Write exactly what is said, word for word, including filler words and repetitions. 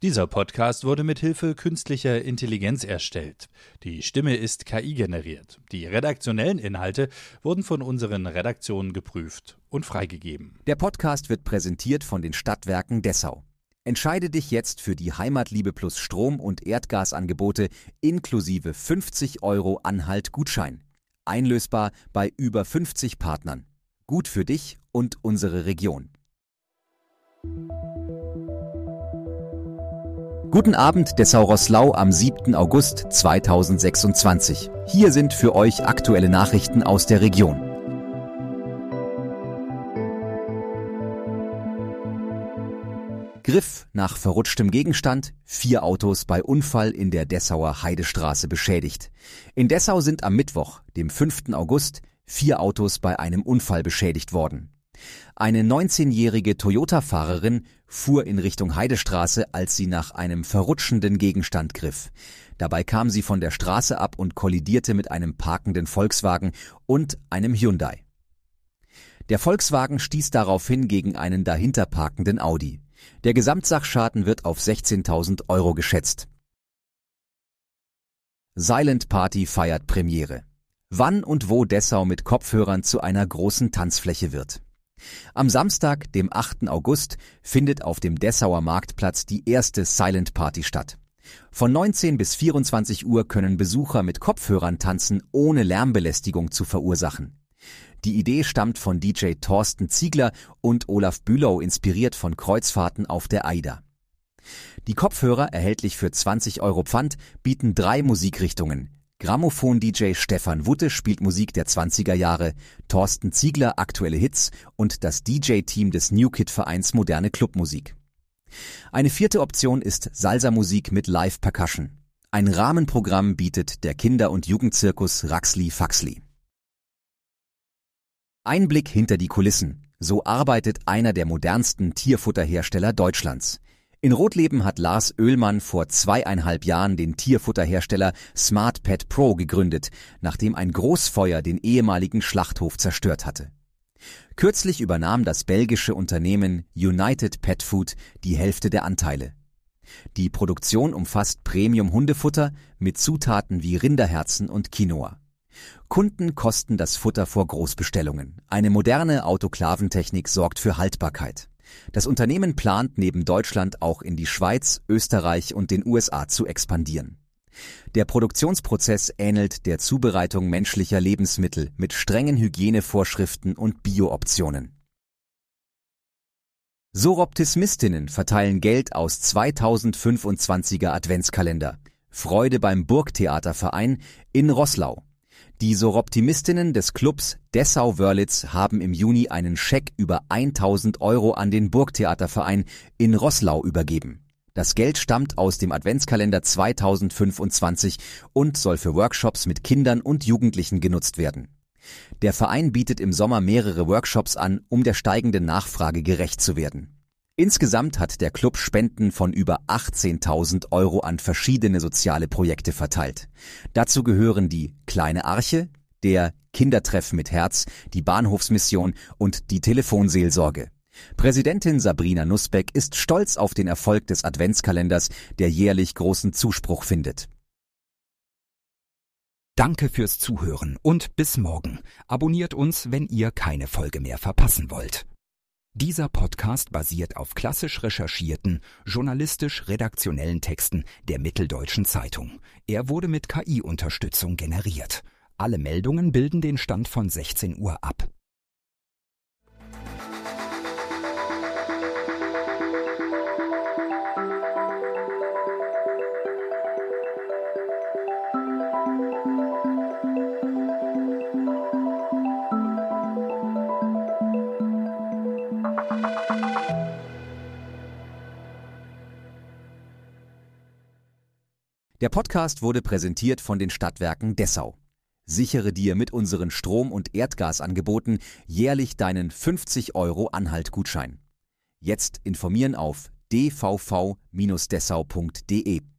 Dieser Podcast wurde mit Hilfe künstlicher Intelligenz erstellt. Die Stimme ist K I generiert. Die redaktionellen Inhalte wurden von unseren Redaktionen geprüft und freigegeben. Der Podcast wird präsentiert von den Stadtwerken Dessau. Entscheide dich jetzt für die Heimatliebe Plus Strom- und Erdgasangebote inklusive fünfzig Euro Anhalt-Gutschein. Einlösbar bei über fünfzig Partnern. Gut für dich und unsere Region. Guten Abend, Dessau-Roßlau am siebten August zweitausendsechsundzwanzig. Hier sind für euch aktuelle Nachrichten aus der Region. Griff nach verrutschtem Gegenstand, vier Autos bei Unfall in der Dessauer Heidestraße beschädigt. In Dessau sind am Mittwoch, dem fünften August, vier Autos bei einem Unfall beschädigt worden. Eine neunzehnjährige Toyota-Fahrerin fuhr in Richtung Heidestraße, als sie nach einem verrutschenden Gegenstand griff. Dabei kam sie von der Straße ab und kollidierte mit einem parkenden Volkswagen und einem Hyundai. Der Volkswagen stieß daraufhin gegen einen dahinter parkenden Audi. Der Gesamtsachschaden wird auf sechzehntausend Euro geschätzt. Silent Party feiert Premiere. Wann und wo Dessau mit Kopfhörern zu einer großen Tanzfläche wird. Am Samstag, dem achten August, findet auf dem Dessauer Marktplatz die erste Silent Party statt. Von neunzehn bis vierundzwanzig Uhr können Besucher mit Kopfhörern tanzen, ohne Lärmbelästigung zu verursachen. Die Idee stammt von D J Thorsten Ziegler und Olaf Bülow, inspiriert von Kreuzfahrten auf der Eider. Die Kopfhörer, erhältlich für zwanzig Euro Pfand, bieten drei Musikrichtungen. Grammophon-D J Stefan Wutte spielt Musik der zwanziger Jahre, Thorsten Ziegler aktuelle Hits und das D J-Team des New Kid Vereins moderne Clubmusik. Eine vierte Option ist Salsa-Musik mit Live-Percussion. Ein Rahmenprogramm bietet der Kinder- und Jugendzirkus Raxli Faxli. Einblick hinter die Kulissen. So arbeitet einer der modernsten Tierfutterhersteller Deutschlands. In Rotleben hat Lars Oehlmann vor zweieinhalb Jahren den Tierfutterhersteller Smart Pet Pro gegründet, nachdem ein Großfeuer den ehemaligen Schlachthof zerstört hatte. Kürzlich übernahm das belgische Unternehmen United Pet Food die Hälfte der Anteile. Die Produktion umfasst Premium-Hundefutter mit Zutaten wie Rinderherzen und Quinoa. Kunden kosten das Futter vor Großbestellungen. Eine moderne Autoklaventechnik sorgt für Haltbarkeit. Das Unternehmen plant neben Deutschland auch in die Schweiz, Österreich und den U S A zu expandieren. Der Produktionsprozess ähnelt der Zubereitung menschlicher Lebensmittel mit strengen Hygienevorschriften und Bio-Optionen. Soroptimistinnen verteilen Geld aus zweitausendfünfundzwanziger Adventskalender. Freude beim Burgtheaterverein in Roßlau. Die Soroptimistinnen des Clubs Dessau-Wörlitz haben im Juni einen Scheck über tausend Euro an den Burgtheaterverein in Roßlau übergeben. Das Geld stammt aus dem Adventskalender zweitausendfünfundzwanzig und soll für Workshops mit Kindern und Jugendlichen genutzt werden. Der Verein bietet im Sommer mehrere Workshops an, um der steigenden Nachfrage gerecht zu werden. Insgesamt hat der Club Spenden von über achtzehntausend Euro an verschiedene soziale Projekte verteilt. Dazu gehören die Kleine Arche, der Kindertreff mit Herz, die Bahnhofsmission und die Telefonseelsorge. Präsidentin Sabrina Nussbeck ist stolz auf den Erfolg des Adventskalenders, der jährlich großen Zuspruch findet. Danke fürs Zuhören und bis morgen. Abonniert uns, wenn ihr keine Folge mehr verpassen wollt. Dieser Podcast basiert auf klassisch recherchierten, journalistisch-redaktionellen Texten der Mitteldeutschen Zeitung. Er wurde mit K I-Unterstützung generiert. Alle Meldungen bilden den Stand von sechzehn Uhr ab. Der Podcast wurde präsentiert von den Stadtwerken Dessau. Sichere dir mit unseren Strom- und Erdgasangeboten jährlich deinen fünfzig Euro Anhalt-Gutschein. Jetzt informieren auf d v v Bindestrich dessau punkt de.